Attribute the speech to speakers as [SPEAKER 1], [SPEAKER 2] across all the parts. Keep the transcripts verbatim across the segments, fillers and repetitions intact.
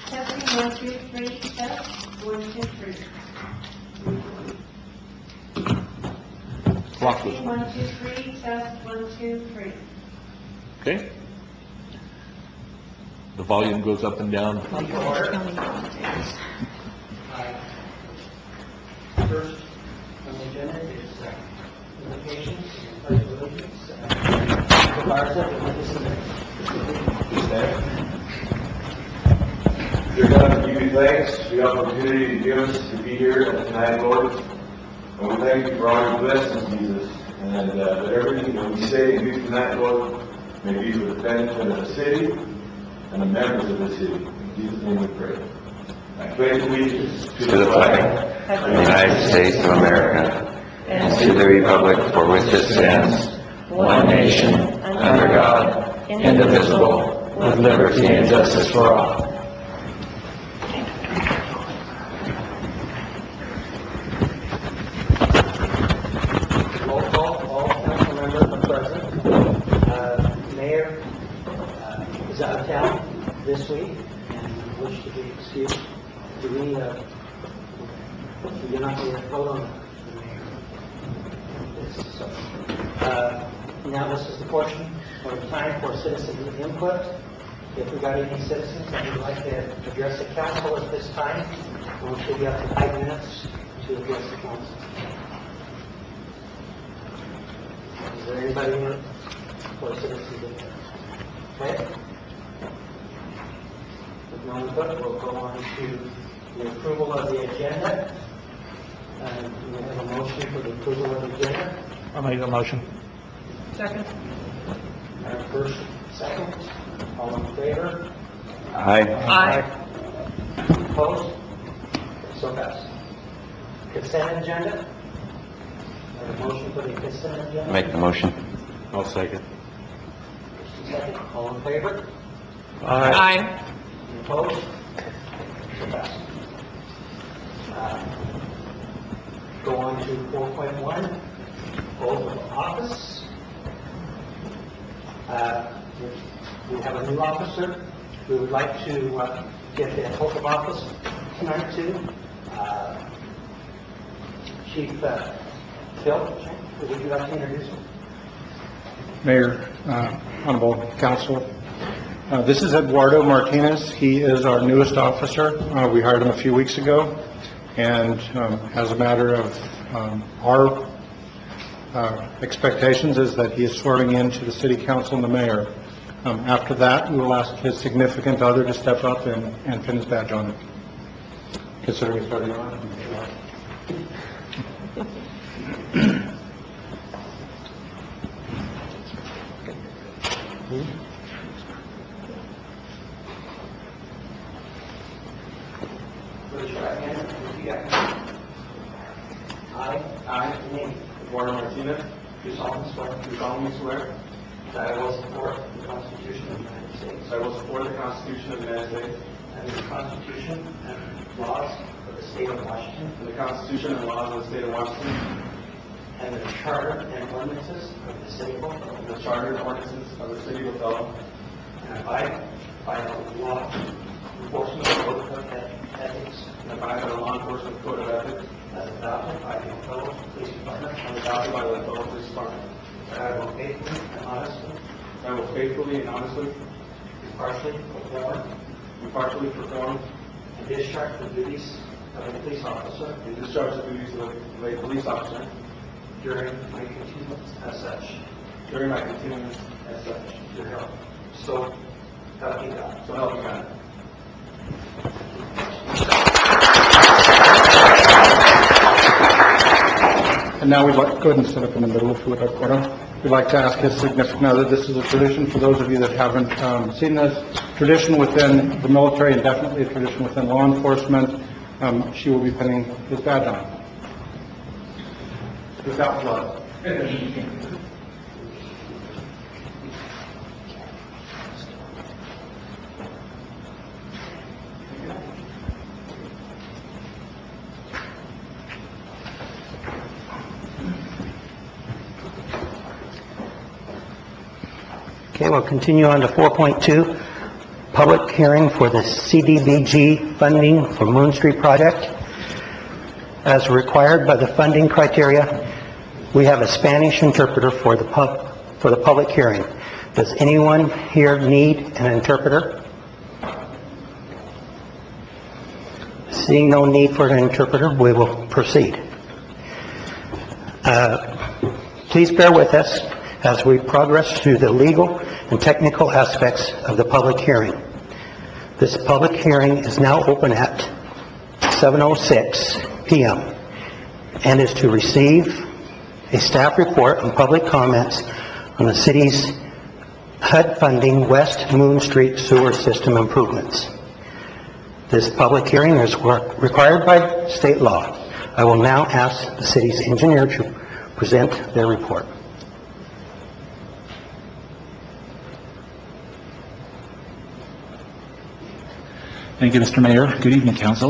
[SPEAKER 1] Testing one, two, three, test, one, two, three.
[SPEAKER 2] Clock was,
[SPEAKER 1] Testing one, two, three, test, one, two, three.
[SPEAKER 2] okay. The volume goes up and down.
[SPEAKER 3] Come to order. First on the agenda is uh, invocations and pledge of allegiance. Uh, Garza, would you submit?
[SPEAKER 4] Dear God, we give you thanks for the opportunity to give us to be here tonight, Lord. And we thank you for all your blessings, Jesus. And uh, that everything that we say and do tonight, Lord, may be for the benefit of the city and the members of the city. In Jesus' name we pray. I pledge allegiance
[SPEAKER 5] to the flag of the United States of America and to the republic for which it stands, one nation, under God, indivisible, with liberty and justice for all.
[SPEAKER 3] Roll call, all council members are present. Uh, Mayor uh, is out of town this week and wish to be excused. Do we, uh, you're not going to vote on the mayor? Yes, so, uh, now this is the portion or the time for citizen input. If we got any citizens that would like to address the council at this time, we'll give you up to five minutes to address the council. Is there anybody in for citizens input? Okay? With no input, we'll go on to the approval of the agenda. And we have a motion for the approval of the agenda.
[SPEAKER 2] I'll make the motion.
[SPEAKER 3] Second. Our first, second. All in favor?
[SPEAKER 5] Aye.
[SPEAKER 3] Aye. Opposed? So passed. Consent agenda. Our motion for the consent agenda.
[SPEAKER 5] Make the motion.
[SPEAKER 2] I'll second.
[SPEAKER 3] Second. All in favor?
[SPEAKER 2] Aye.
[SPEAKER 3] Opposed? So passed. Uh, Go on to four point one, oath of office. Uh, We have a new officer. We would like to uh, get the oath of office tonight to uh, Chief uh, Phil. Would you like to introduce him?
[SPEAKER 6] Mayor, uh, Honorable Council, uh, this is Eduardo Martinez. He is our newest officer. Uh, We hired him a few weeks ago, and um, as a matter of um, our uh, expectations is that he is swearing in to the City Council and the Mayor. Um, After that, we will ask his significant other to step up and and pin his badge on him. Considering he's already on.
[SPEAKER 3] Raise your right hand and repeat after me. I, I, name,
[SPEAKER 4] Eduardo Martinez,
[SPEAKER 3] do solemnly swear
[SPEAKER 4] do solemnly swear
[SPEAKER 3] that I will support the Constitution of the United States
[SPEAKER 4] that I will support the Constitution of the United States
[SPEAKER 3] and the Constitution and laws of the State of Washington
[SPEAKER 4] and the Constitution and laws of the State of Washington
[SPEAKER 3] and the Charter and ordinances of the City of Oakland,
[SPEAKER 4] and the Charter and ordinances of the City of Othello,
[SPEAKER 3] and abide by the law enforcement code of ethics
[SPEAKER 4] and abide by the law enforcement code of ethics
[SPEAKER 3] as adopted by the Othello Police Department,
[SPEAKER 4] and adopted by the Othello Police Department.
[SPEAKER 3] that I will faithfully and honestly,
[SPEAKER 4] I will faithfully and honestly,
[SPEAKER 3] impartially perform
[SPEAKER 4] impartially perform
[SPEAKER 3] and discharge the duties of a police officer
[SPEAKER 4] and discharge the duties of a police officer
[SPEAKER 3] during my continuance as such.
[SPEAKER 4] during my continuance as such.
[SPEAKER 3] Your help. So, help me God.
[SPEAKER 4] So help me God.
[SPEAKER 6] And now we'd like, go ahead and sit up in the middle if you would, Eduardo. We'd like to ask his significant other, this is a tradition for those of you that haven't um, seen this, tradition within the military and definitely a tradition within law enforcement. Um, She will be pinning his badge on. Without blood.
[SPEAKER 3] Okay, we'll continue on to four point two, public hearing for the C D B G funding for Moon Street project. As required by the funding criteria, we have a Spanish interpreter for the pub, for the public hearing. Does anyone here need an interpreter? Seeing no need for an interpreter, we will proceed. Uh, please bear with us as we progress through the legal and technical aspects of the public hearing. This public hearing is now open at seven oh six p m and is to receive a staff report and public comments on the city's H U D funding West Moon Street sewer system improvements. This public hearing is required by state law. I will now ask the city's engineer to present their report.
[SPEAKER 7] Thank you, Mister Mayor. Good evening, Council.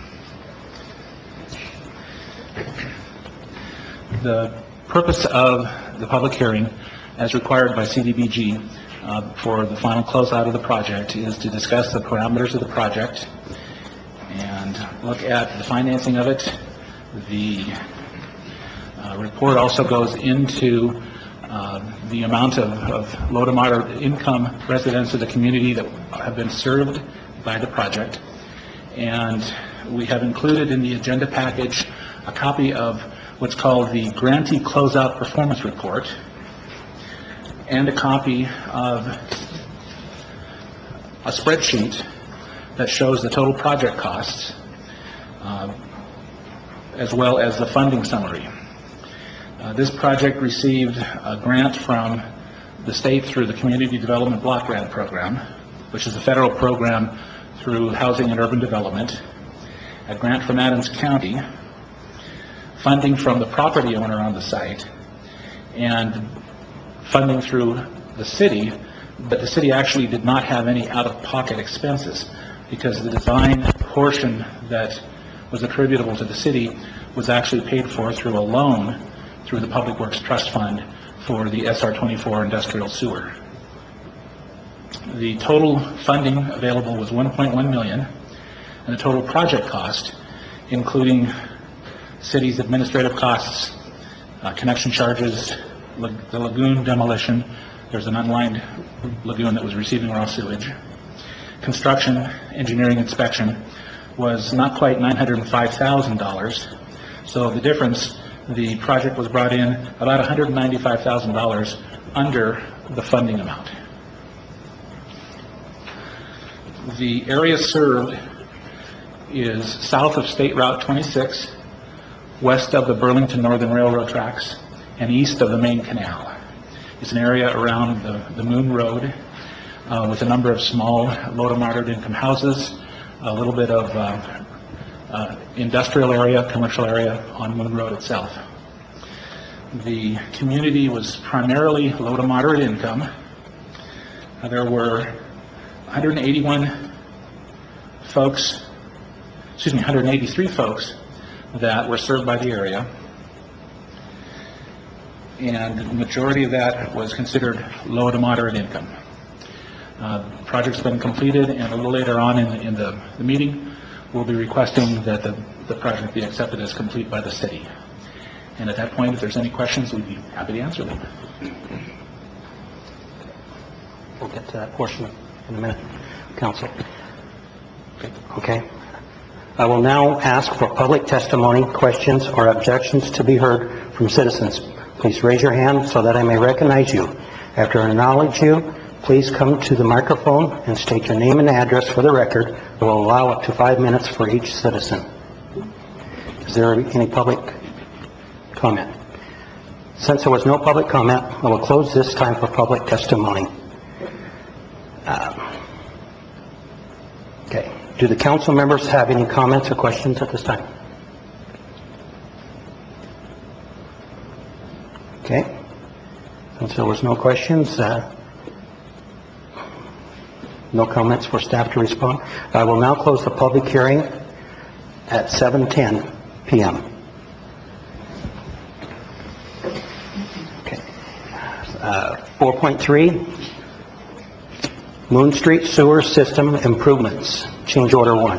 [SPEAKER 7] The purpose of the public hearing, as required by C D B G uh, for the final closeout of the project, is to discuss the parameters of the project and look at the financing of it. The uh, report also goes into uh, the amount of, of low to moderate income residents of the community that have been served by the project. And we have included in the agenda package a copy of what's called the Grantee Closeout Performance Report and a copy of a spreadsheet that shows the total project costs uh, as well as the funding summary. Uh, this project received a grant from the state through the Community Development Block Grant Program, which is a federal program through Housing and Urban Development, a grant from Adams County, funding from the property owner on the site, and funding through the city, but the city actually did not have any out-of-pocket expenses because the design portion that was attributable to the city was actually paid for through a loan through the Public Works Trust Fund for the S R twenty-four industrial sewer. The total funding available was one point one million dollars, and the total project cost, including city's administrative costs, uh, connection charges, la the lagoon demolition, there's an unlined lagoon that was receiving raw sewage, construction, engineering, inspection, was not quite nine hundred five thousand dollars. So the difference, the project was brought in about one hundred ninety-five thousand dollars under the funding amount. The area served is south of State Route twenty-six, west of the Burlington Northern Railroad tracks, and east of the main canal. It's an area around the, the Moon Road uh, with a number of small, low to moderate income houses, a little bit of uh, uh, industrial area, commercial area on Moon Road itself. The community was primarily low to moderate income. Uh, there were one hundred eighty-one folks, excuse me, one hundred eighty-three folks that were served by the area, and the majority of that was considered low to moderate income. Uh, the project's been completed, and a little later on in, the, in the, the meeting, we'll be requesting that the, the project be accepted as complete by the city. And at that point, if there's any questions, we'd be happy to answer them.
[SPEAKER 3] We'll get to that portion in a minute, Council. Okay. I will now ask for public testimony, questions, or objections to be heard from citizens. Please raise your hand so that I may recognize you. After I acknowledge you, please come to the microphone and state your name and address for the record. We will allow up to five minutes for each citizen. Is there any public comment? Since there was no public comment, I will close this time for public testimony. Uh, okay. Do the council members have any comments or questions at this time? Okay. Since there was no questions, uh, no comments for staff to respond, I will now close the public hearing at seven ten p m Okay. Uh, four point three, Moon Street Sewer System Improvements, change order one.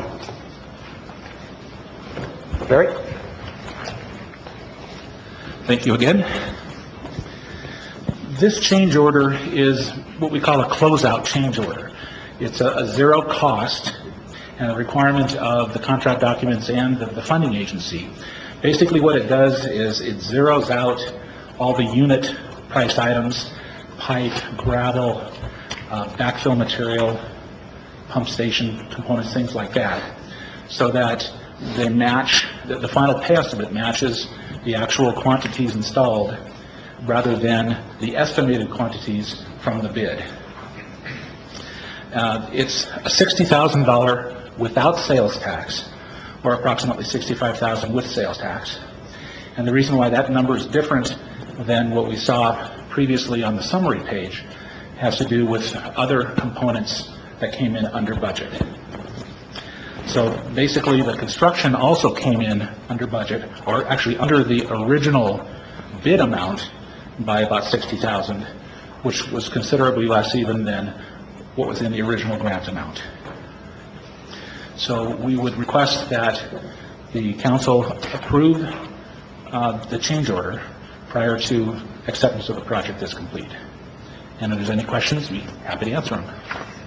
[SPEAKER 3] Barry?
[SPEAKER 7] Thank you again. This change order is what we call a closeout change order. It's a, a zero cost and a requirement of the contract documents and the, the funding agency. Basically what it does is it zeroes out all the unit price items, pipe, gravel, uh, backfill material, pump station components, things like that, so that they match, the, the final pay estimate matches the actual quantities installed rather than the estimated quantities from the bid. Uh, it's a sixty thousand dollars without sales tax, or approximately sixty-five thousand dollars with sales tax. And the reason why that number is different than what we saw previously on the summary page has to do with other components that came in under budget. So basically, the construction also came in under budget, or actually under the original bid amount by about sixty thousand dollars, which was considerably less even than what was in the original grant amount. So we would request that the council approve uh, the change order prior to acceptance of the project as complete. And if there's any questions, we'd be happy to answer them.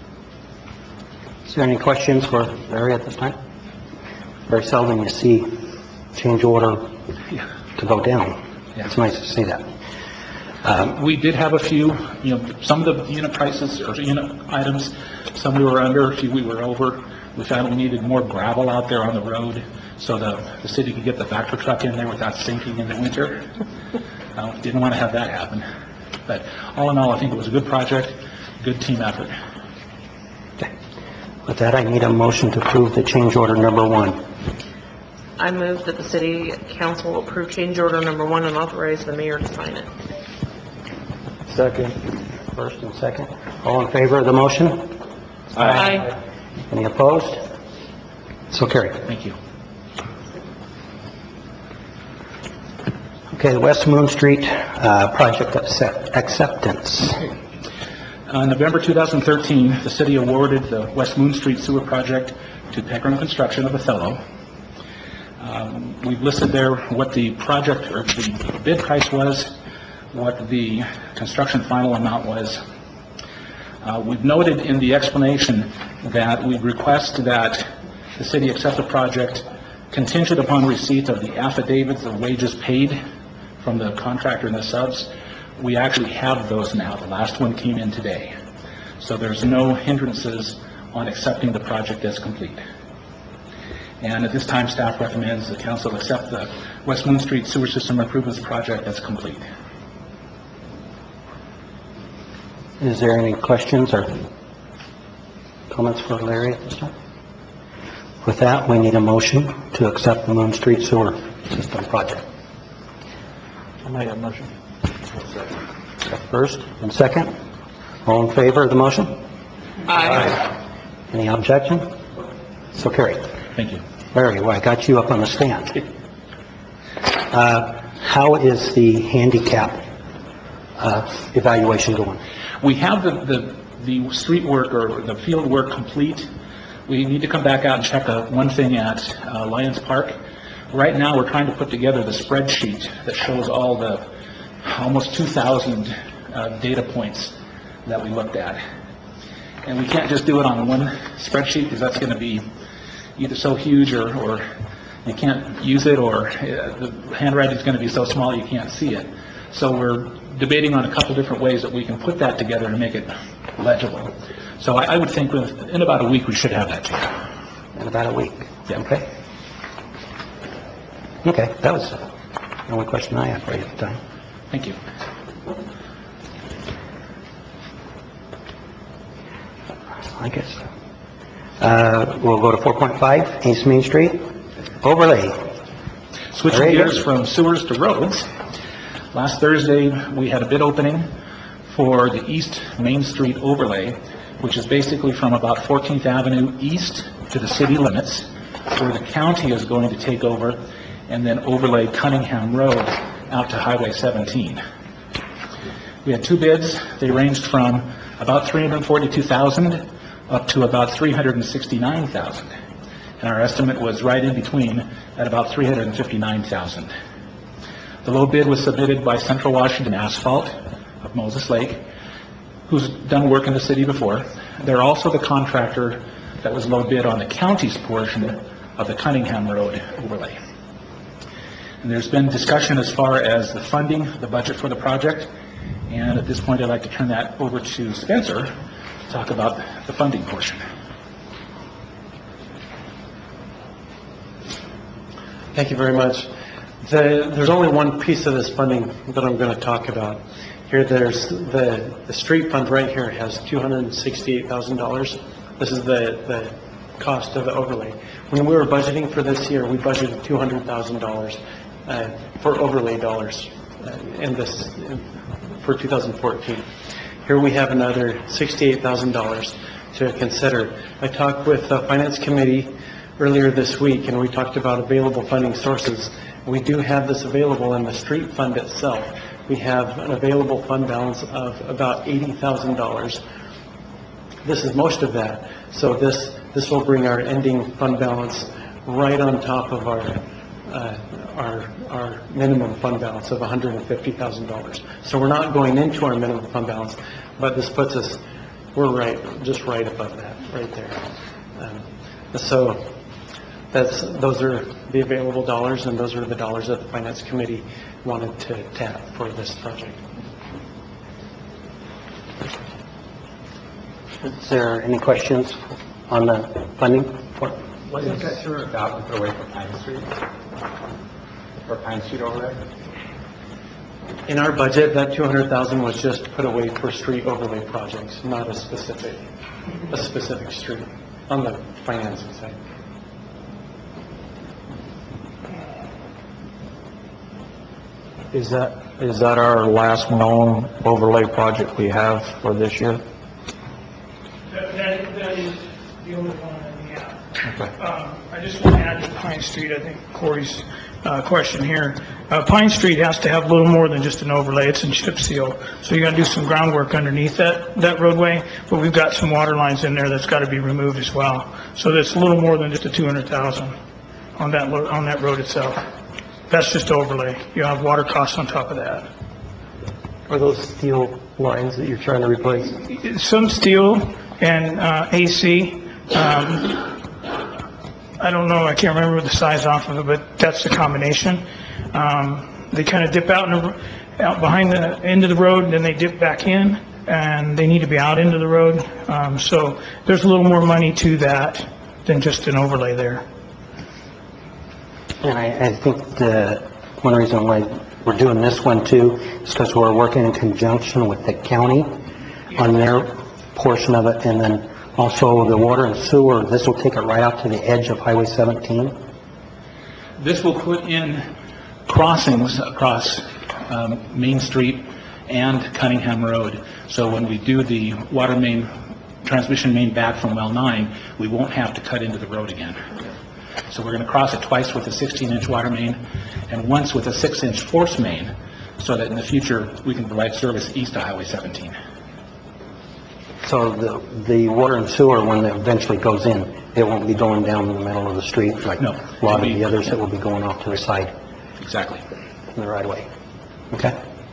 [SPEAKER 3] Is there any questions for Larry at this time? Very seldom you see change order to go down.
[SPEAKER 7] Yeah.
[SPEAKER 3] It's nice to see that. Um,
[SPEAKER 7] We did have a few, you know, some of the unit prices or unit items, some we were under, a few we were over. We found we needed more gravel out there on the road so the, the city could get the Vector truck in there without sinking in the winter. Uh, didn't want to have that happen. But all in all, I think it was a good project, good team effort.
[SPEAKER 3] With that, I need a motion to approve the change order number one.
[SPEAKER 8] I move that the city council approve change order number one and authorize the mayor to sign it.
[SPEAKER 3] Second. First and second. All in favor of the motion?
[SPEAKER 8] Aye.
[SPEAKER 3] Any opposed? So carried.
[SPEAKER 7] Thank you.
[SPEAKER 3] Okay, the West Moon Street uh, project accept- acceptance.
[SPEAKER 7] Uh, November two thousand thirteen, the city awarded the West Moon Street Sewer Project to Peckering Construction of Othello. Um, we've listed there what the project or the bid price was, what the construction final amount was. Uh, we've noted in the explanation that we request that the city accept the project contingent upon receipt of the affidavits of wages paid from the contractor and the subs. We actually have those now. The last one came in today. So there's no hindrances on accepting the project as complete. And at this time, staff recommends the council accept the West Moon Street Sewer System Improvements Project as complete.
[SPEAKER 3] Is there any questions or comments for Larry at this time? With that, we need a motion to accept the Moon Street Sewer System Project.
[SPEAKER 2] I made a motion.
[SPEAKER 3] First and second. All in favor of the motion?
[SPEAKER 8] Aye.
[SPEAKER 3] Any objection? So carried.
[SPEAKER 7] Thank you.
[SPEAKER 3] Larry, well, I got you up on the stand. Uh, how is the handicap uh, evaluation going?
[SPEAKER 7] We have the, the, the street work or the field work complete. We need to come back out and check uh, one thing at uh, Lions Park. Right now, we're trying to put together the spreadsheet that shows all the almost two thousand uh, data points that we looked at. And we can't just do it on one spreadsheet because that's going to be either so huge or, or you can't use it, or uh, the handwriting is going to be so small you can't see it. So we're debating on a couple different ways that we can put that together and make it legible. So I, I would think with, in about a week we should have that to you.
[SPEAKER 3] In about a week?
[SPEAKER 7] Yeah.
[SPEAKER 3] Okay. Okay, that was the only question I had for you at the time.
[SPEAKER 7] Thank you.
[SPEAKER 3] I guess. Uh, we'll go to four point five, East Main Street, overlay.
[SPEAKER 7] Switching
[SPEAKER 3] There you go.
[SPEAKER 7] gears from sewers to roads, last Thursday, we had a bid opening for the East Main Street overlay, which is basically from about fourteenth Avenue east to the city limits, where the county is going to take over and then overlay Cunningham Road out to Highway seventeen. We had two bids. They ranged from about three hundred forty-two thousand up to about three hundred sixty-nine thousand. And our estimate was right in between at about three hundred fifty-nine thousand. The low bid was submitted by Central Washington Asphalt of Moses Lake, who's done work in the city before. They're also the contractor that was low bid on the county's portion of the Cunningham Road overlay. And there's been discussion as far as the funding, the budget for the project, and at this point I'd like to turn that over to Spencer to talk about the funding portion.
[SPEAKER 9] Thank you very much. The, there's only one piece of this funding that I'm going to talk about. Here, there's the, the street fund right here has two hundred sixty-eight thousand dollars. This is the, the cost of the overlay. When we were budgeting for this year, we budgeted two hundred thousand dollars uh, for overlay dollars uh, in this in, for two thousand fourteen. Here we have another sixty-eight thousand dollars to consider. I talked with the Finance Committee earlier this week, and we talked about available funding sources. We do have this available in the street fund itself. We have an available fund balance of about eighty thousand dollars. This is most of that. So this this will bring our ending fund balance right on top of our uh, our our minimum fund balance of one hundred fifty thousand dollars. So we're not going into our minimum fund balance, but this puts us, we're right, just right above that, right there. Um, so that's, those are the available dollars, and those are the dollars that the Finance Committee wanted to tap for this project.
[SPEAKER 3] Is there any questions on the funding?
[SPEAKER 10] Wasn't that two hundred thousand put away for Pine Street? For Pine Street over there?
[SPEAKER 9] In our budget, that two hundred thousand was just put away for street overlay projects, not a specific, a specific street on the financing side.
[SPEAKER 2] Is that, is that our last known overlay project we have for this year?
[SPEAKER 11] That, that, that is the only one that we have.
[SPEAKER 2] Okay.
[SPEAKER 11] Um, I just want to add to Pine Street, I think Corey's uh, question here. Uh, Pine Street has to have a little more than just an overlay. It's in chip seal. So you got to do some groundwork underneath that, that roadway, but we've got some water lines in there that's got to be removed as well. So that's a little more than just the two hundred thousand on that, lo- on that road itself. That's just overlay. You have water costs on top of that.
[SPEAKER 9] Are those steel lines that you're trying to replace?
[SPEAKER 11] Some steel and uh, A C. Um, I don't know, I can't remember the size off of it, but that's the combination. Um, They kind of dip out, in the, out behind the end of the road, and then they dip back in, and they need to be out into the road. Um, So there's a little more money to that than just an overlay there.
[SPEAKER 3] And I, I think the one reason why we're doing this one too is because we're working in conjunction with the county on their portion of it, and then also the water and sewer. This will take it right out to the edge of Highway seventeen.
[SPEAKER 7] This will put in crossings across um, Main Street and Cunningham Road. So when we do the water main, transmission main back from well nine, we won't have to cut into the road again. So we're going to cross it twice with a sixteen inch water main and once with a six inch force main, so that in the future we can provide service east of Highway seventeen.
[SPEAKER 3] So the, the water and sewer, when it eventually goes in, it won't be going down in the middle of the street like
[SPEAKER 7] No,
[SPEAKER 3] a lot
[SPEAKER 7] it'll
[SPEAKER 3] of
[SPEAKER 7] be-
[SPEAKER 3] the others that will be going off to the side
[SPEAKER 7] Exactly.
[SPEAKER 3] in the right of way. Okay?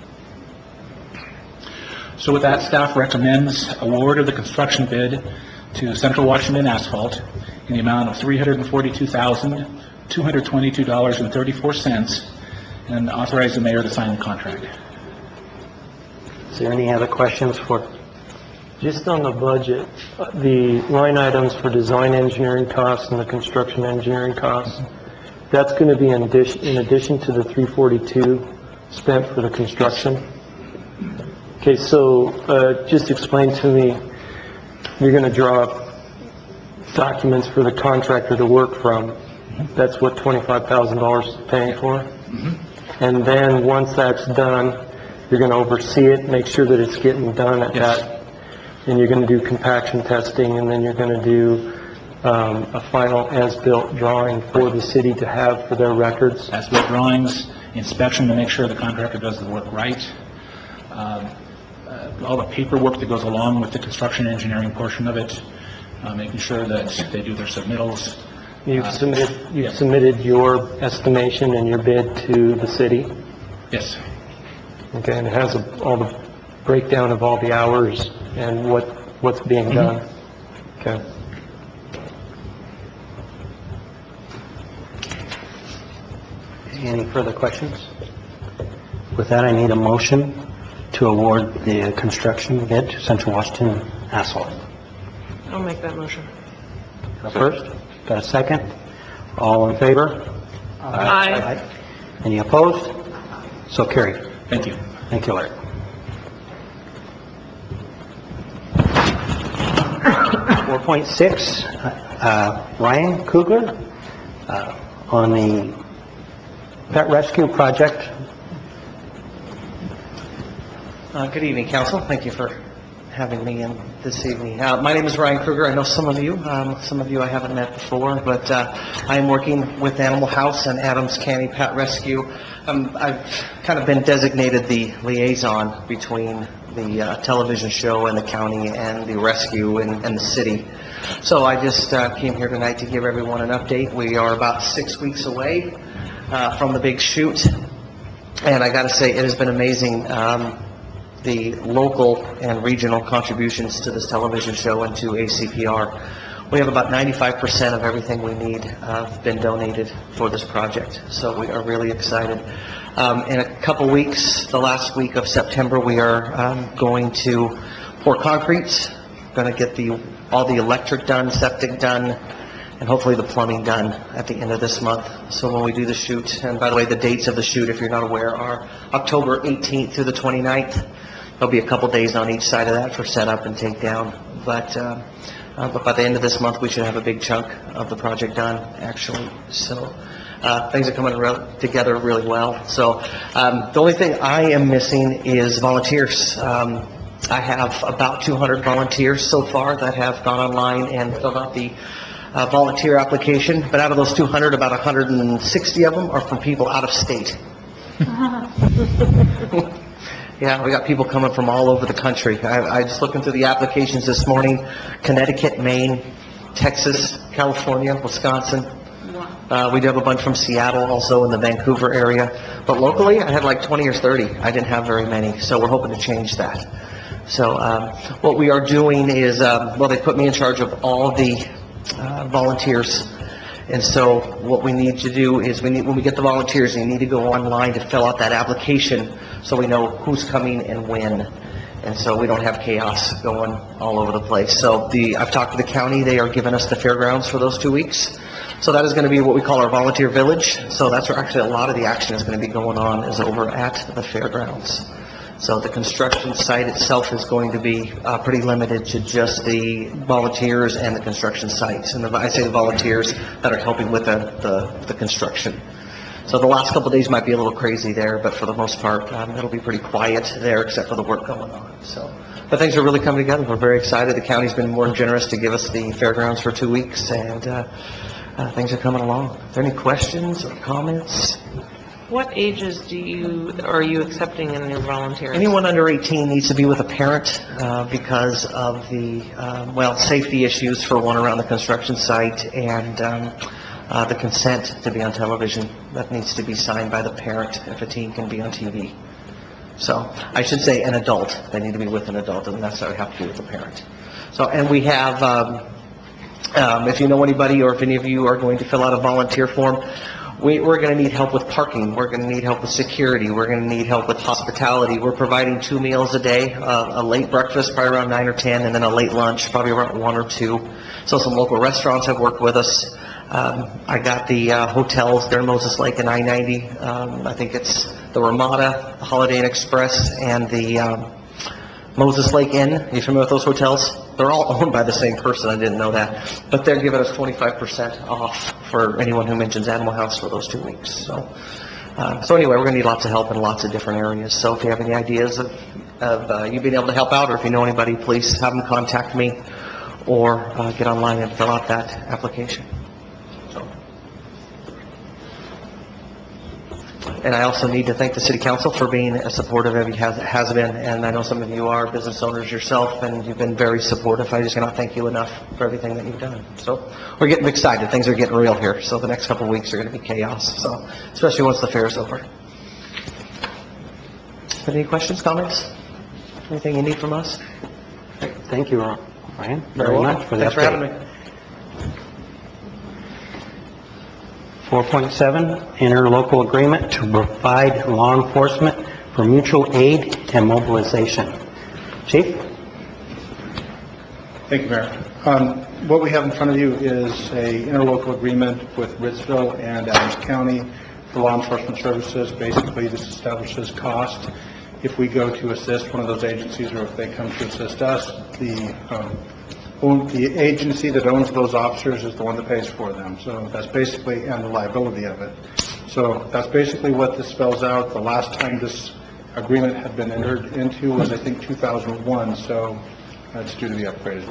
[SPEAKER 7] So with that, staff recommends award of the construction bid to Central Washington Asphalt in the amount of three hundred forty-two thousand, two hundred twenty-two dollars and thirty-four cents, and authorize the mayor to sign the contract.
[SPEAKER 9] Is there any other questions for? Just on the budget, uh, the line items for design engineering costs and the construction engineering costs, that's going to be in addition, in addition to the three forty-two spent for the construction? Okay, so uh, just explain to me, you're going to draw up documents for the contractor to work from. That's what twenty-five thousand dollars is paying for? And then, once that's done, you're going to oversee it, make sure that it's getting done at
[SPEAKER 7] Yes.
[SPEAKER 9] that, and you're going to do compaction testing, and then you're going to do um, a final as-built drawing for the city to have for their records.
[SPEAKER 7] As-built drawings, inspection to make sure the contractor does the work right, um, uh, all the paperwork that goes along with the construction engineering portion of it, uh, making sure that they do their submittals.
[SPEAKER 9] You've
[SPEAKER 7] Uh,
[SPEAKER 9] submitted, you've
[SPEAKER 7] yes.
[SPEAKER 9] submitted your estimation and your bid to the city,
[SPEAKER 7] Yes.
[SPEAKER 9] okay, and it has a- all the breakdown of all the hours and what, what's being done, okay.
[SPEAKER 3] Any further questions? With that, I need a motion to award the construction bid to Central Washington Asphalt.
[SPEAKER 8] I'll make that motion.
[SPEAKER 3] Got a first? Got a second? All in favor?
[SPEAKER 8] Aye.
[SPEAKER 3] Any opposed? So carried.
[SPEAKER 7] Thank you.
[SPEAKER 3] Thank you, Larry. four point six, uh, Ryan Kugler, uh, on the pet rescue project.
[SPEAKER 12] Uh, Good evening, council. Thank you for having me in this evening. Uh, My name is Ryan Kruger. I know some of you, um, some of you I haven't met before, but uh, I am working with Animal House and Adams County Pet Rescue. Um, I've kind of been designated the liaison between the uh, television show and the county and the rescue and and the city. So I just uh, came here tonight to give everyone an update. We are about six weeks away uh, from the big shoot, and I got to say, it has been amazing. Um, the local and regional contributions to this television show and to A C P R. We have about ninety-five percent of everything we need uh, been donated for this project, so we are really excited. Um, in a couple weeks, the last week of September, we are um, going to pour concrete, going to get the all the electric done, septic done, and hopefully the plumbing done at the end of this month. So when we do the shoot, and by the way, the dates of the shoot, if you're not aware, are October eighteenth through the twenty-ninth. There'll be a couple days on each side of that for setup and takedown, but uh, uh, but by the end of this month, we should have a big chunk of the project done, actually. So uh, things are coming re- together really well. So um, the only thing I am missing is volunteers. Um, I have about two hundred volunteers so far that have gone online and filled out the uh, volunteer application, but out of those two hundred, about one hundred sixty of them are from people out of state. Yeah, we got people coming from all over the country. I, I just looking through the applications this morning: Connecticut, Maine, Texas, California, Wisconsin. Uh, we do have a bunch from Seattle, also in the Vancouver area. But locally, I had like twenty or thirty. I didn't have very many, so we're hoping to change that. So um, what we are doing is, um, well, they put me in charge of all the uh, volunteers. And so what we need to do is, we need, when we get the volunteers, they need to go online to fill out that application so we know who's coming and when. And so we don't have chaos going all over the place. So the, I've talked to the county. They are giving us the fairgrounds for those two weeks. So that is going to be what we call our volunteer village. So that's where actually a lot of the action is going to be going on, is over at the fairgrounds. So the construction site itself is going to be uh, pretty limited to just the volunteers and the construction sites. And the, I say the volunteers that are helping with the, the, the construction. So the last couple of days might be a little crazy there, but for the most part, um, it'll be pretty quiet there except for the work going on. So, but things are really coming together. We're very excited. The county's been more generous to give us the fairgrounds for two weeks, and uh, uh, things are coming along. Are there any questions or comments?
[SPEAKER 8] What ages do you, are you accepting in your volunteers?
[SPEAKER 12] Anyone under eighteen needs to be with a parent uh, because of the, um, well, safety issues, for one, around the construction site, and um, uh, the consent to be on television. That needs to be signed by the parent if a teen can be on T V. So I should say an adult. They need to be with an adult, and that's how we have to be with a parent. So, and we have, um, um, if you know anybody, or if any of you are going to fill out a volunteer form, We, we're going to need help with parking. We're going to need help with security. We're going to need help with hospitality. We're providing two meals a day, uh, a late breakfast, probably around nine or ten, and then a late lunch, probably around one or two. So some local restaurants have worked with us. Um, I got the uh, hotels there in Moses Lake and I ninety. Um, I think it's the Ramada, the Holiday Inn Express, and the um, Moses Lake Inn. Are you familiar with those hotels? They're all owned by the same person. I didn't know that. But they're giving us twenty-five percent off for anyone who mentions Animal House for those two weeks. So, uh, so anyway, we're going to need lots of help in lots of different areas. So if you have any ideas of, of uh, you being able to help out, or if you know anybody, please have them contact me, or uh, get online and fill out that application. So. And I also need to thank the city council for being as supportive as it has, has been. And I know some of you are business owners yourself, and you've been very supportive. I just cannot thank you enough for everything that you've done. So we're getting excited. Things are getting real here. So the next couple of weeks are going to be chaos. So especially once the fair is over. Any questions, comments? Anything you need from us?
[SPEAKER 13] Thank you, Ryan,
[SPEAKER 12] Very
[SPEAKER 13] very
[SPEAKER 12] welcome.
[SPEAKER 13] much for the
[SPEAKER 12] Thanks for having
[SPEAKER 13] update.
[SPEAKER 12] me.
[SPEAKER 13] four point seven, interlocal agreement to provide law enforcement for mutual aid and mobilization. Chief?
[SPEAKER 6] Thank you, Mayor. Um, What we have in front of you is a interlocal agreement with Ritzville and Adams County for law enforcement services. Basically, this establishes cost. If we go to assist one of those agencies, or if they come to assist us, the um, own- the agency that owns those officers is the one that pays for them. So that's basically, and the liability of it. So that's basically what this spells out. The last time this agreement had been entered into was, I think, two thousand one, so it's due to be upgraded.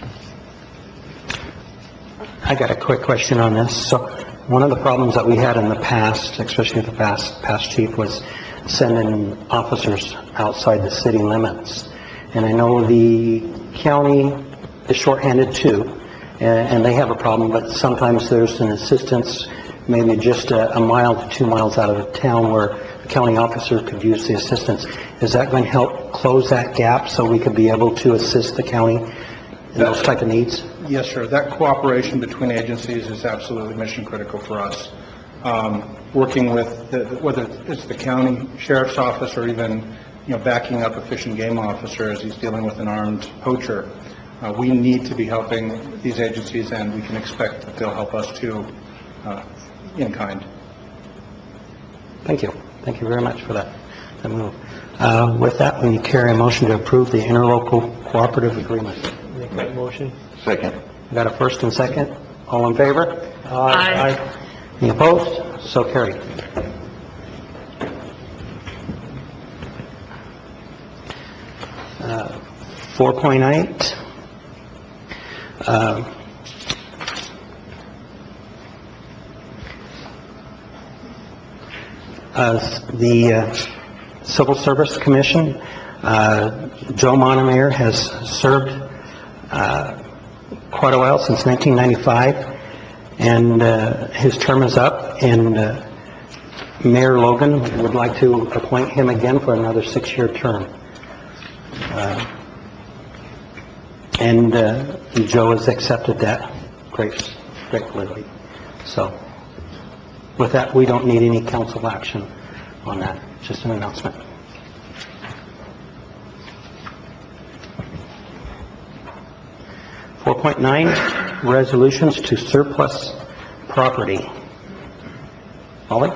[SPEAKER 13] I got a quick question on this. So one of the problems that we had in the past, especially the past, past chief, was sending officers outside the city limits. And I know the county is shorthanded too, and, and they have a problem, but sometimes there's an assistance, maybe just a, a mile to two miles out of town where the county officer could use the assistance. Is that going to help close that gap so we could be able to assist the county in those type of needs?
[SPEAKER 6] Yes, sir. That cooperation between agencies is absolutely mission critical for us. Um, working with, the, whether it's the county sheriff's office or even, you know, backing up a fish and game officer as he's dealing with an armed poacher, uh, we need to be helping these agencies, and we can expect that they'll help us too, uh, in kind.
[SPEAKER 13] Thank you. Thank you very much for that, that move. Uh, with that, we need to carry a motion to approve the interlocal cooperative agreement.
[SPEAKER 9] Make that motion.
[SPEAKER 5] Second.
[SPEAKER 13] Got a first and second? All in favor?
[SPEAKER 8] Aye.
[SPEAKER 13] Any opposed? So carried. Uh, four point eight. Uh, uh, the uh, Civil Service Commission, uh, Joe Monomer has served uh, quite a while, since nineteen ninety-five, and uh, his term is up, and uh, Mayor Logan would like to appoint him again for another six-year term. Uh, and uh, Joe has accepted that great, gratefully. So with that, we don't need any council action on that, just an announcement. four point nine, resolutions to surplus property. Molly?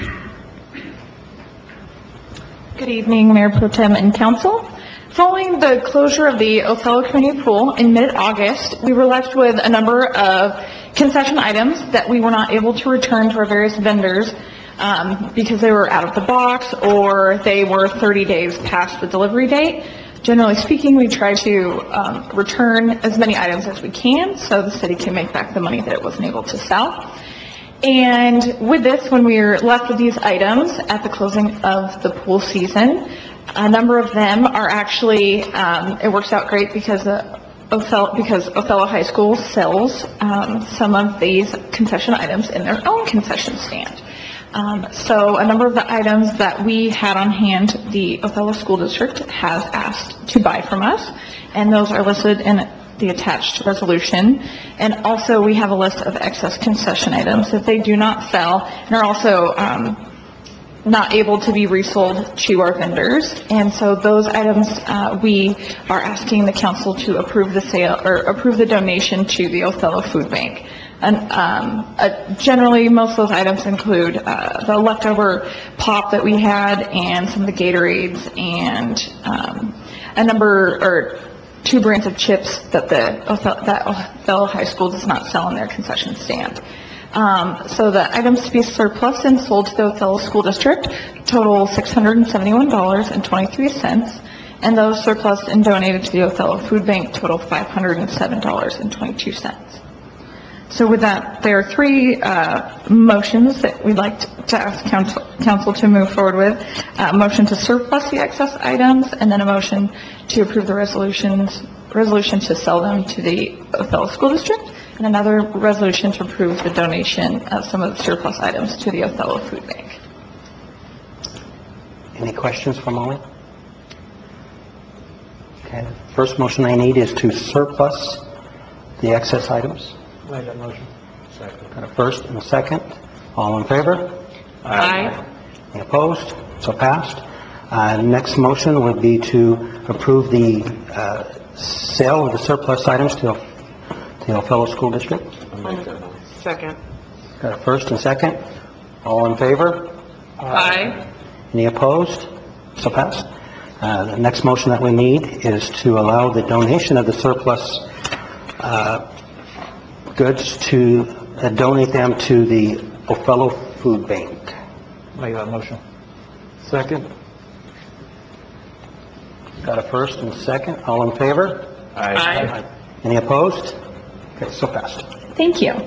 [SPEAKER 14] Good evening, Mayor Pro Tem and Council. Following the closure of the Othello Community Pool in mid-August, we were left with a number of concession items that we were not able to return to our various vendors um, because they were out of the box or they were thirty days past the delivery date. Generally speaking, we try to um, return as many items as we can so the city can make back the money that it wasn't able to sell. And with this, when we are left with these items at the closing of the pool season, a number of them are actually, um, it works out great because the Othello, because Othello High School sells um, some of these concession items in their own concession stand. Um, so a number of the items that we had on hand, the Othello School District has asked to buy from us, and those are listed in the attached resolution. And also we have a list of excess concession items that they do not sell and are also um, not able to be resold to our vendors. And so those items, uh, we are asking the council to approve the sale or approve the donation to the Othello Food Bank. And um, uh, generally, most of those items include uh, the leftover pop that we had and some of the Gatorades and um, a number or two brands of chips that the Othello, that Othello High School does not sell in their concession stand. Um, so the items to be surplus and sold to the Othello School District total six hundred seventy-one dollars and twenty-three cents, and those surplus and donated to the Othello Food Bank total five hundred seven dollars and twenty-two cents. So with that, there are three uh, motions that we'd like to to ask council council to move forward with. A motion to surplus the excess items, and then a motion to approve the resolutions, resolution to sell them to the Othello School District, and another resolution to approve the donation of some of the surplus items to the Othello Food Bank.
[SPEAKER 13] Any questions for Molly? Okay, first motion I need is to surplus the excess items.
[SPEAKER 3] Make that motion. Second.
[SPEAKER 13] Got a first and a second. All in favor?
[SPEAKER 8] Aye.
[SPEAKER 13] Any opposed? So passed. Uh, Next motion would be to approve the uh, sale of the surplus items to the Othello School District.
[SPEAKER 3] I'll make that motion.
[SPEAKER 8] Second.
[SPEAKER 13] Got a first and second. All in favor?
[SPEAKER 8] Aye.
[SPEAKER 13] Any opposed? So passed. Uh, The next motion that we need is to allow the donation of the surplus uh, goods to, uh, donate them to the Othello Food Bank.
[SPEAKER 2] Make that motion.
[SPEAKER 13] Second. Got a first and second. All in favor?
[SPEAKER 8] Aye.
[SPEAKER 13] Any opposed? Okay, so passed.
[SPEAKER 14] Thank you.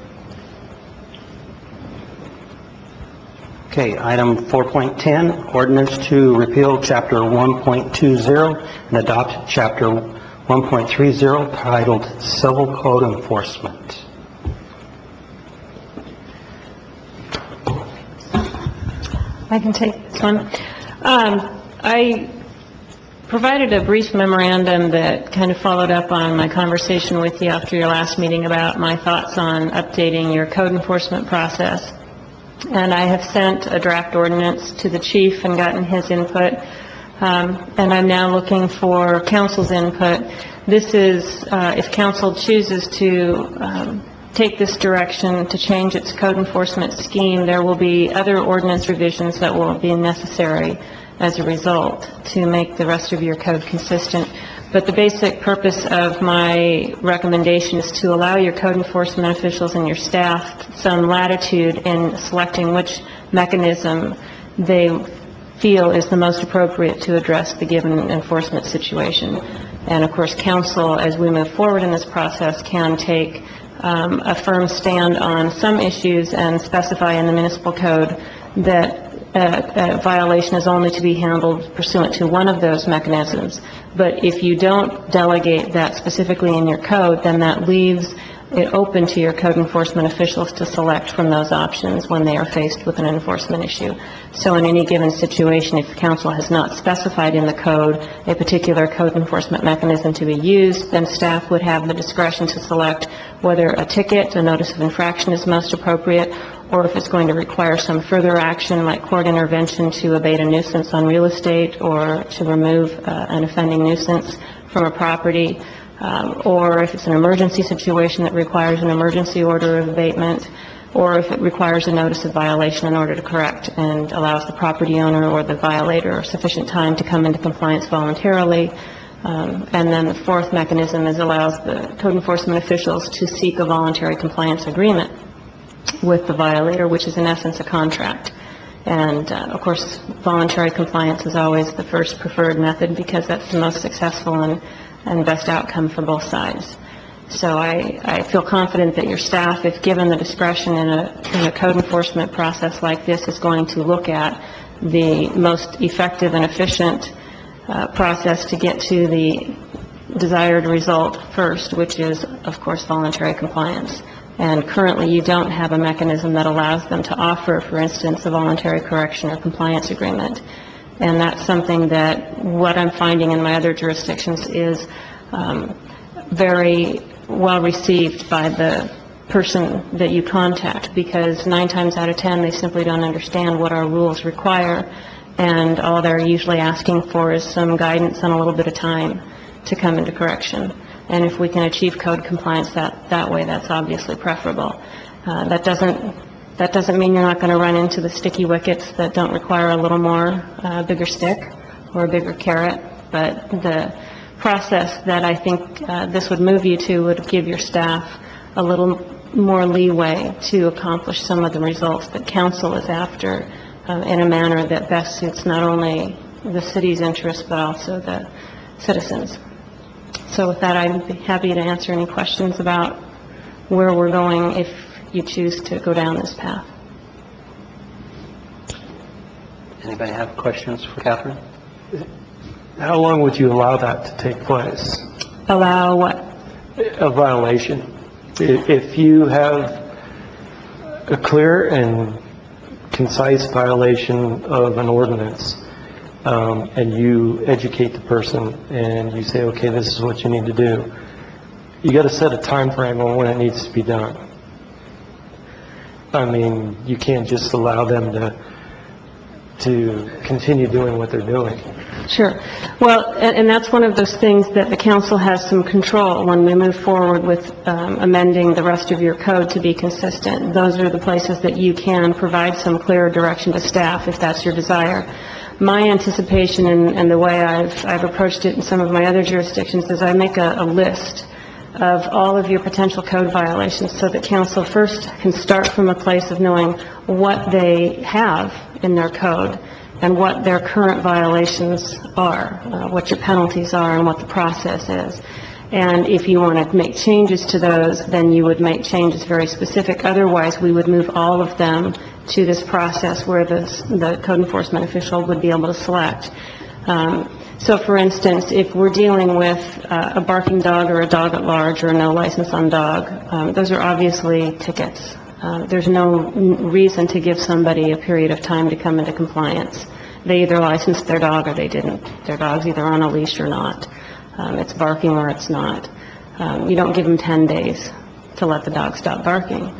[SPEAKER 13] Okay, item four point ten, ordinance to repeal chapter one point two zero and adopt chapter one point three zero titled Civil Code Enforcement.
[SPEAKER 15] I can take this one. Um, I provided a brief memorandum that kind of followed up on my conversation with you after your last meeting about my thoughts on updating your code enforcement process. And I have sent a draft ordinance to the chief and gotten his input. Um, and I'm now looking for council's input. This is, uh, if council chooses to um, take this direction to change its code enforcement scheme, there will be other ordinance revisions that will be necessary as a result to make the rest of your code consistent. But the basic purpose of my recommendation is to allow your code enforcement officials and your staff some latitude in selecting which mechanism they feel is the most appropriate to address the given enforcement situation. And of course, council, as we move forward in this process, can take um, a firm stand on some issues and specify in the municipal code that a, a violation is only to be handled pursuant to one of those mechanisms. But if you don't delegate that specifically in your code, then that leaves it open to your code enforcement officials to select from those options when they are faced with an enforcement issue. So in any given situation, if council has not specified in the code a particular code enforcement mechanism to be used, then staff would have the discretion to select whether a ticket, a notice of infraction is most appropriate, or if it's going to require some further action like court intervention to abate a nuisance on real estate or to remove uh, an offending nuisance from a property. Um, or if it's an emergency situation that requires an emergency order of abatement, or if it requires a notice of violation in order to correct and allows the property owner or the violator sufficient time to come into compliance voluntarily. Um, and then the fourth mechanism is allows the code enforcement officials to seek a voluntary compliance agreement with the violator, which is in essence a contract. And uh, of course, voluntary compliance is always the first preferred method because that's the most successful and and best outcome for both sides. So I, I feel confident that your staff, if given the discretion in a, in a code enforcement process like this, is going to look at the most effective and efficient uh, process to get to the desired result first, which is, of course, voluntary compliance. And currently, you don't have a mechanism that allows them to offer, for instance, a voluntary correction or compliance agreement. And that's something that what I'm finding in my other jurisdictions is um, very well received by the person that you contact, because nine times out of ten they simply don't understand what our rules require, and all they're usually asking for is some guidance and a little bit of time to come into correction. And if we can achieve code compliance that, that way, that's obviously preferable. Uh, that doesn't That doesn't mean you're not going to run into the sticky wickets that don't require a little more uh, bigger stick or a bigger carrot, but the process that I think uh, this would move you to would give your staff a little more leeway to accomplish some of the results that council is after uh, in a manner that best suits not only the city's interests but also the citizens. So with that, I'd be happy to answer any questions about where we're going if you choose to go down this path.
[SPEAKER 13] Anybody have questions for Catherine?
[SPEAKER 9] How long would you allow that to take place?
[SPEAKER 15] Allow what?
[SPEAKER 9] A violation. I- If you have a clear and concise violation of an ordinance, um, and you educate the person and you say, okay, this is what you need to do, you got to set a time frame on when it needs to be done. I mean, you can't just allow them to to continue doing what they're doing.
[SPEAKER 15] Sure. Well, and, and that's one of those things that the council has some control when we move forward with um, amending the rest of your code to be consistent. Those are the places that you can provide some clearer direction to staff if that's your desire. My anticipation and, and the way I've, I've approached it in some of my other jurisdictions is I make a, a list of all of your potential code violations so that council first can start from a place of knowing what they have in their code and what their current violations are, uh, what your penalties are, and what the process is. And if you want to make changes to those, then you would make changes very specific. Otherwise, we would move all of them to this process where this, the code enforcement official would be able to select. Um, so, for instance, if we're dealing with uh, a barking dog or a dog at large or a no license on dog, um, those are obviously tickets. Uh, there's no reason to give somebody a period of time to come into compliance. They either licensed their dog or they didn't. Their dog's either on a leash or not. Um, it's barking or it's not. Um, you don't give them ten days to let the dog stop barking.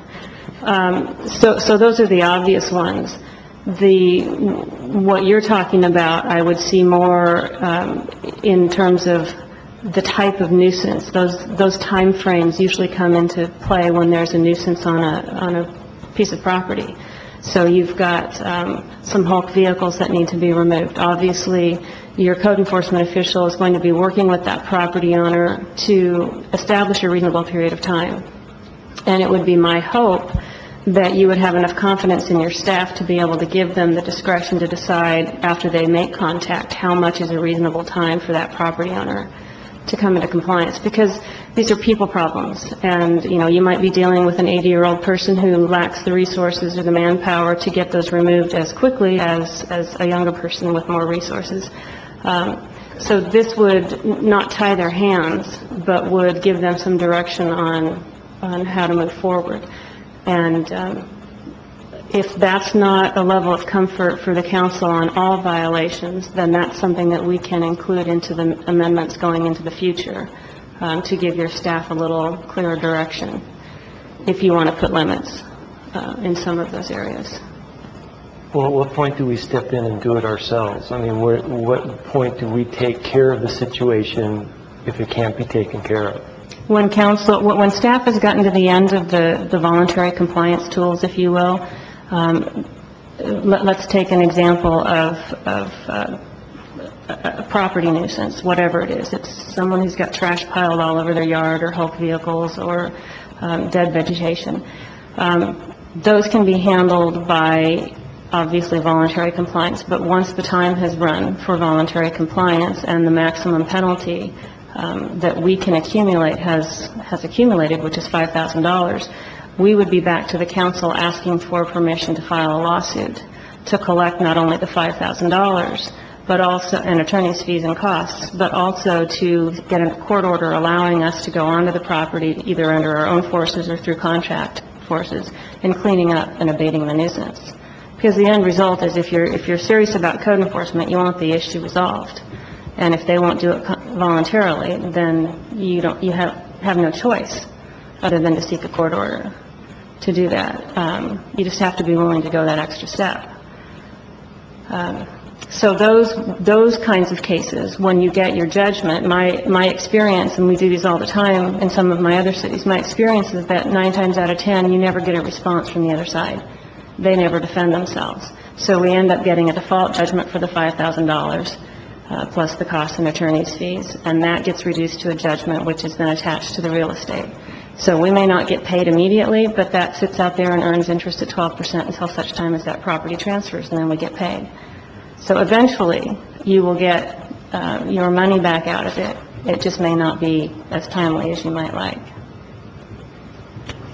[SPEAKER 15] Um, so, so those are the obvious ones. The, what you're talking about, I would see more um, in terms of the type of nuisance. Those those time frames usually come into play when there's a nuisance on a on a piece of property. So you've got um, some hulk vehicles that need to be removed. Obviously, your code enforcement official is going to be working with that property owner to establish a reasonable period of time. And it would be my hope that you would have enough confidence in your staff to be able to give them the discretion to decide after they make contact how much is a reasonable time for that property owner to come into compliance, because these are people problems, and you know, you might be dealing with an eighty-year-old person who lacks the resources or the manpower to get those removed as quickly as as a younger person with more resources. Um, so this would not tie their hands, but would give them some direction on on how to move forward. And um, if that's not a level of comfort for the council on all violations, then that's something that we can include into the amendments going into the future um, to give your staff a little clearer direction if you want to put limits uh, in some of those areas.
[SPEAKER 9] Well, at what point do we step in and do it ourselves? I mean, where, what point do we take care of the situation if it can't be taken care of?
[SPEAKER 15] When council, when staff has gotten to the end of the, the voluntary compliance tools, if you will, um, let, let's take an example of, of uh, a property nuisance, whatever it is. It's someone who's got trash piled all over their yard, or hulk vehicles, or um, dead vegetation. Um, those can be handled by obviously voluntary compliance, but once the time has run for voluntary compliance and the maximum penalty um, that we can accumulate has has accumulated, which is five thousand dollars, we would be back to the council asking for permission to file a lawsuit to collect not only the five thousand dollars, but also, and attorney's fees and costs, but also to get a court order allowing us to go onto the property either under our own forces or through contract forces in cleaning up and abating the nuisance. Because the end result is, if you're if you're serious about code enforcement, you want the issue resolved. And if they won't do it voluntarily, then you don't you have have no choice other than to seek a court order to do that. Um, you just have to be willing to go that extra step. Um, so those those kinds of cases, when you get your judgment, my my experience, and we do these all the time in some of my other cities, my experience is that nine times out of ten, you never get a response from the other side. They never defend themselves. So we end up getting a default judgment for the five thousand dollars, uh, plus the costs and attorney's fees, and that gets reduced to a judgment which is then attached to the real estate. So we may not get paid immediately, but that sits out there and earns interest at twelve percent until such time as that property transfers, and then we get paid. So eventually, you will get uh, your money back out of it. It just may not be as timely as you might like.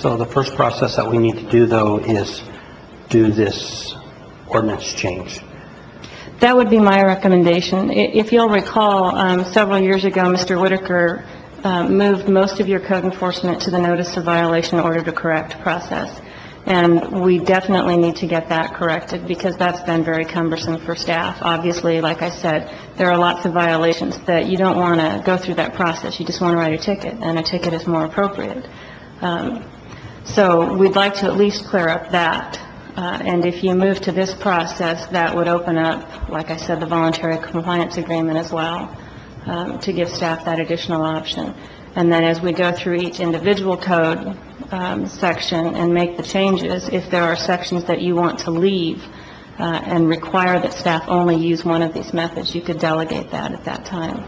[SPEAKER 13] So the first process that we need to do, though, is do this ordinance change.
[SPEAKER 15] That would be my recommendation. I- If you'll recall, um, several years ago, Mister Whitaker uh, moved most of your code enforcement to the notice of violation order to correct process. And we definitely need to get that corrected because that's been very cumbersome for staff. Obviously, like I said, there are lots of violations that you don't want to go through that process. You just want to write a ticket, and a ticket is more appropriate. Um, So we'd like to at least clear up that. Uh, And if you move to this process, that would open up, like I said, the voluntary compliance agreement as well, um, to give staff that additional option. And then as we go through each individual code um, section and make the changes, if there are sections that you want to leave uh, and require that staff only use one of these methods, you could delegate that at that time.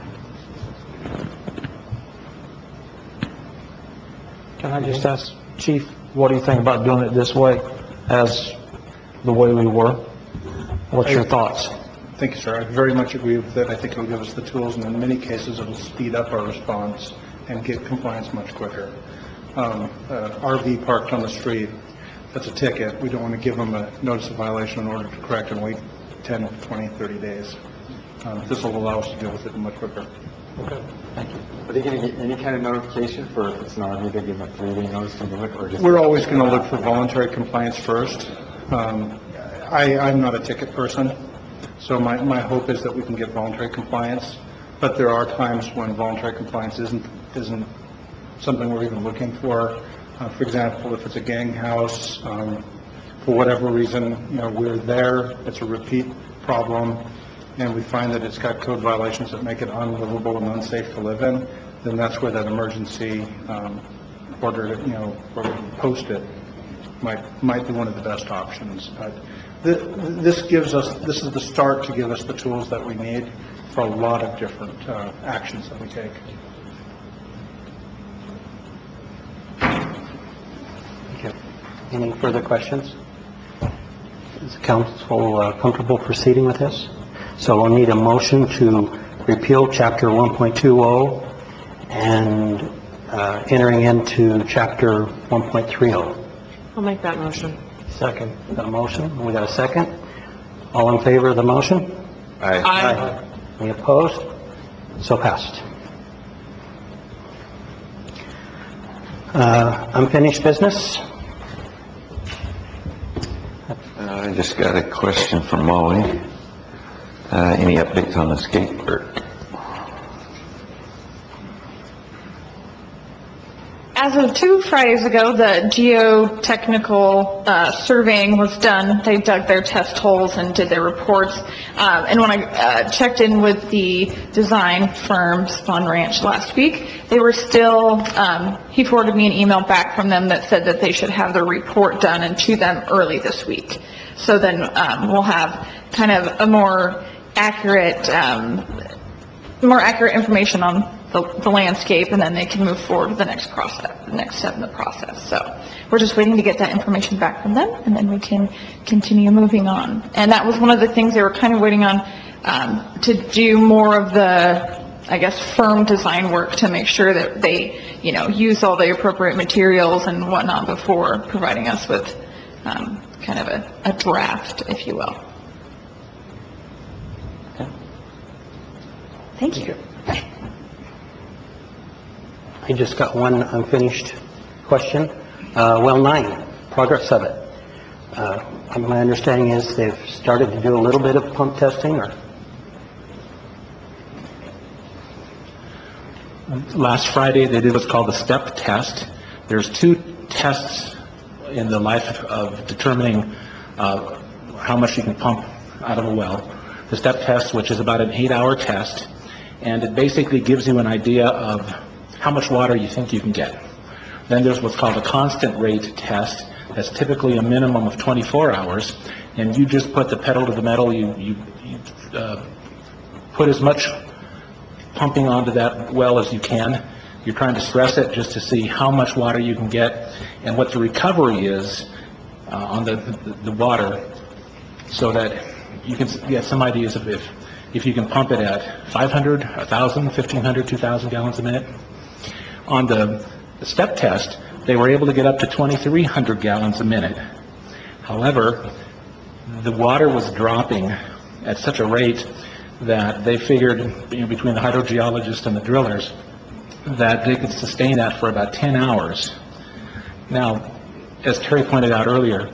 [SPEAKER 2] Can I just ask, Chief, what do you think about doing it this way, as the way we were? What's your thoughts?
[SPEAKER 6] Thank you, sir. I very much agree with it. I think it'll give us the tools, and in many cases, it'll speed up our response and get compliance much quicker. Um, uh, R V parked on the street, that's a ticket. We don't want to give them a notice of violation in order to correct and wait ten, twenty, thirty days. Um, This will allow us to deal with it much quicker.
[SPEAKER 10] Okay, thank you. Are they going to get any kind of notification for if it's an R V, they give them a three-day notice to do it, or just?
[SPEAKER 6] We're always going to look for voluntary compliance first. Um, I, I'm not a ticket person, so my, my hope is that we can get voluntary compliance, but there are times when voluntary compliance isn't, isn't something we're even looking for. Uh, for example, if it's a gang house, um, for whatever reason, you know, we're there, it's a repeat problem, and we find that it's got code violations that make it unlivable and unsafe to live in, then that's where that emergency um, order, you know, or post it might might be one of the best options. But th- this gives us, this is the start to give us the tools that we need for a lot of different uh, actions that we take.
[SPEAKER 13] Okay. Any further questions? Is the council uh, comfortable proceeding with this? So we'll need a motion to repeal Chapter one point two oh and uh, entering into Chapter one point three oh.
[SPEAKER 8] I'll make that motion.
[SPEAKER 13] Second. Got a motion? We got a second? All in favor of the motion?
[SPEAKER 5] Aye.
[SPEAKER 8] Aye.
[SPEAKER 13] Any opposed? So passed. Uh, Unfinished business?
[SPEAKER 5] Uh, I just got a question for Molly. Uh, any updates on the skate park?
[SPEAKER 14] As of two Fridays ago, the geotechnical uh, surveying was done. They dug their test holes and did their reports. Um, And when I uh, checked in with the design firm, Spawn Ranch, last week, they were still, um, he forwarded me an email back from them that said that they should have their report done and to them early this week. So then um, we'll have kind of a more accurate, um, more accurate information on the, the landscape, and then they can move forward to the next cross step, the next step in the process. So we're just waiting to get that information back from them, and then we can continue moving on. And that was one of the things they were kind of waiting on, um, to do more of the, I guess, firm design work to make sure that they, you know, use all the appropriate materials and whatnot before providing us with, um, kind of a, a draft, if you will. Thank you.
[SPEAKER 13] I just got one unfinished question. Uh, Well nine, progress of it. Uh, My understanding is they've started to do a little bit of pump testing, or?
[SPEAKER 7] Last Friday, they did what's called the step test. There's two tests in the life of determining uh, how much you can pump out of a well. The step test, which is about an eight-hour test, and it basically gives you an idea of how much water you think you can get. Then there's what's called a constant rate test. That's typically a minimum of twenty-four hours, and you just put the pedal to the metal. You, you, you uh, put as much pumping onto that well as you can. You're trying to stress it just to see how much water you can get and what the recovery is uh, on the, the, the water, so that you can get some ideas of if, if you can pump it at five hundred, one thousand, fifteen hundred, two thousand gallons a minute. On the, the step test, they were able to get up to twenty-three hundred gallons a minute. However, the water was dropping at such a rate that they figured, you know, between the hydrogeologists and the drillers, that they could sustain that for about ten hours. Now, as Terry pointed out earlier,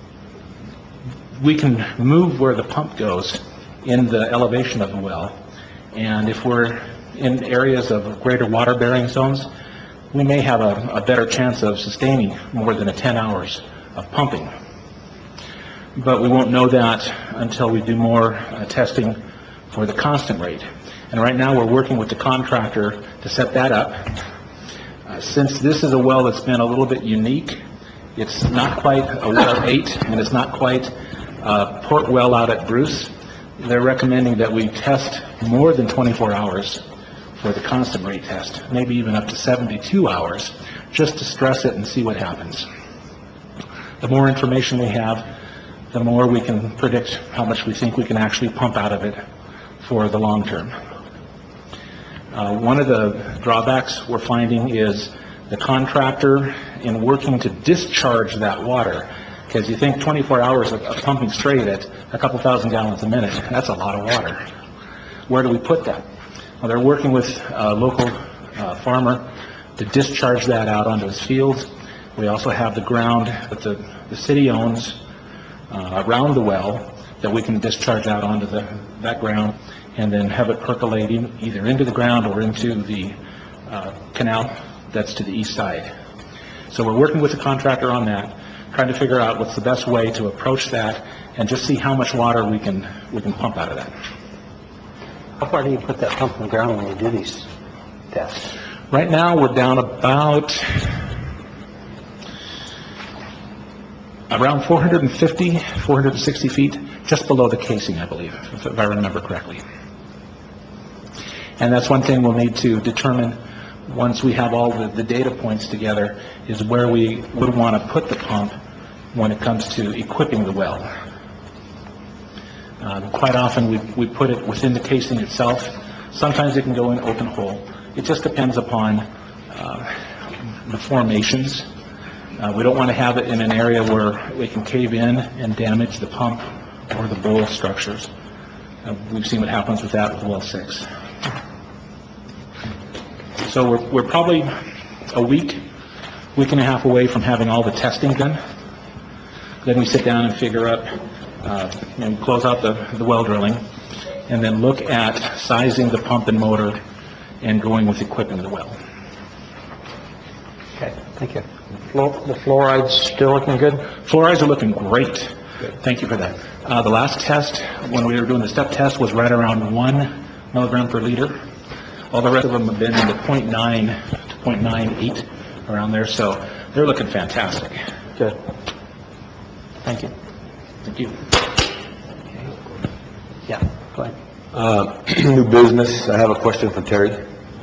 [SPEAKER 7] we can move where the pump goes in the elevation of the well, and if we're in areas of greater water-bearing zones, we may have a, a better chance of sustaining more than a ten hours of pumping. But we won't know that until we do more uh, testing for the constant rate. And right now we're working with the contractor to set that up. Uh, since this is a well that's been a little bit unique, it's not quite a well eight, and it's not quite a port well out at Bruce, they're recommending that we test more than twenty-four hours for the constant rate test, maybe even up to seventy-two hours, just to stress it and see what happens. The more information we have, the more we can predict how much we think we can actually pump out of it for the long term. Uh, one of the drawbacks we're finding is the contractor, in working to discharge that water, because you think twenty-four hours of, of pumping straight at a couple thousand gallons a minute, that's a lot of water. Where do we put that? Well, they're working with a local uh, farmer to discharge that out onto his fields. We also have the ground that the, the city owns uh, around the well that we can discharge out onto the, that ground and then have it percolating either into the ground or into the uh, canal that's to the east side. So we're working with the contractor on that, trying to figure out what's the best way to approach that and just see how much water we can we can pump out of that.
[SPEAKER 13] How far do you put that pump in the ground when you do these tests?
[SPEAKER 7] Right now, we're down about around four hundred fifty, four hundred sixty feet, just below the casing, I believe, if, if I remember correctly. And that's one thing we'll need to determine once we have all the, the data points together, is where we would want to put the pump when it comes to equipping the well. Uh, quite often we, we put it within the casing itself. Sometimes it can go in open hole. It just depends upon uh, the formations. Uh, we don't want to have it in an area where it can cave in and damage the pump or the bowl structures. Uh, we've seen what happens with that with well six. So we're, we're probably a week, week and a half away from having all the testing done. Then we sit down and figure out, uh, and close out the, the well drilling, and then look at sizing the pump and motor and going with equipping the well.
[SPEAKER 13] Okay, thank you.
[SPEAKER 2] Fluor- The fluoride's still looking good?
[SPEAKER 7] Fluorides are looking great. Thank you for that. Uh, the last test, when we were doing the step test, was right around one milligram per liter. All the rest of them have been in the zero point nine to zero point nine eight, around there, so they're looking fantastic.
[SPEAKER 2] Good.
[SPEAKER 7] Thank you. Thank you.
[SPEAKER 13] Yeah, go ahead.
[SPEAKER 4] Uh, New business, I have a question for Terry.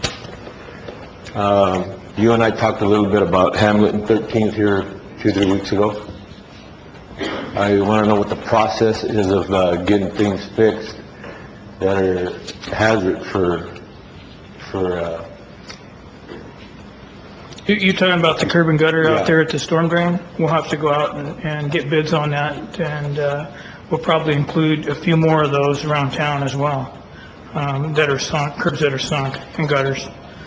[SPEAKER 4] Um, You and I talked a little bit about Hamlet and thirteenth here two, three weeks ago. I want to know what the process is of uh, getting things fixed that are hazard for, for, uh,
[SPEAKER 11] You, you talking about the curb and gutter
[SPEAKER 4] Yeah.
[SPEAKER 11] out there at the storm drain? We'll have to go out and, and get bids on that, and, uh, we'll probably include a few more of those around town as well, um, that are sunk, curbs that are sunk and gutters.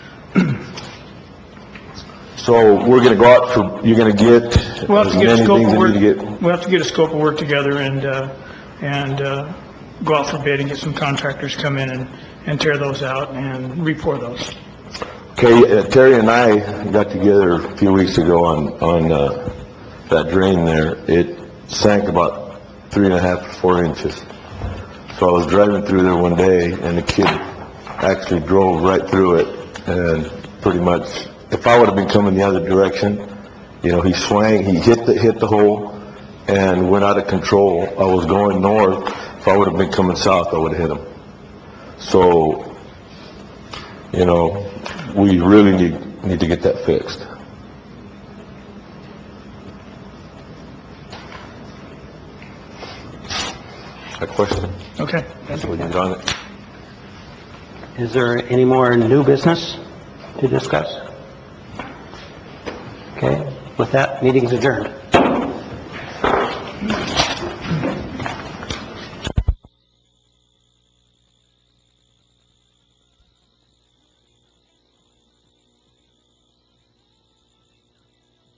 [SPEAKER 4] so we're going to go out for, you're going to get
[SPEAKER 11] We'll have
[SPEAKER 4] as
[SPEAKER 11] to get a
[SPEAKER 4] many
[SPEAKER 11] scope
[SPEAKER 4] things
[SPEAKER 11] of
[SPEAKER 4] that
[SPEAKER 11] work,
[SPEAKER 4] need to get.
[SPEAKER 11] we'll have to get a scope of work together and, uh, and, uh, go out for bid and get some contractors come in and, and tear those out and re-pour those.
[SPEAKER 4] Okay, uh, Terry and I got together a few weeks ago on, on, uh, that drain there. It sank about three and a half, four inches. So I was driving through there one day and the kid actually drove right through it, and pretty much, if I would have been coming the other direction, you know, he swang, he hit the, hit the hole and went out of control. I was going north. If I would have been coming south, I would have hit him. So, you know, we really need, need to get that fixed. A question?
[SPEAKER 11] Okay.
[SPEAKER 4] That's what you got on it.
[SPEAKER 13] Is there any more new business to discuss? Okay, with that, meeting's adjourned.